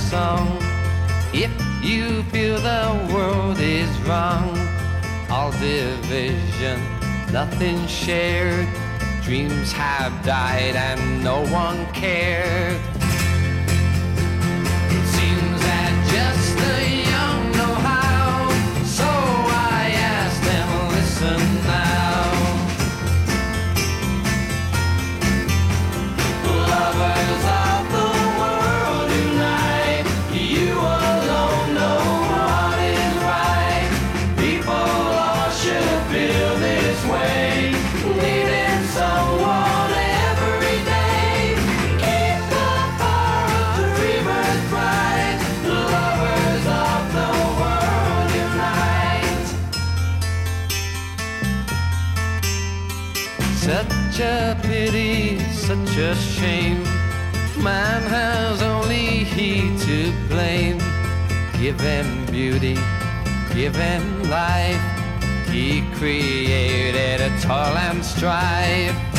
song. If you feel the world is wrong, all division, nothing shared, dreams have died and no one cared. It seems that just the young know how, so I ask them, listen now. Lovers of the world unite, you alone know what is right. People all should feel this way, needing someone every day. Keep the fire of dreamers bright, lovers of the world unite. Such a pity, such a shame, man has only he to blame. Give him beauty, give him life, he created a toil and strife.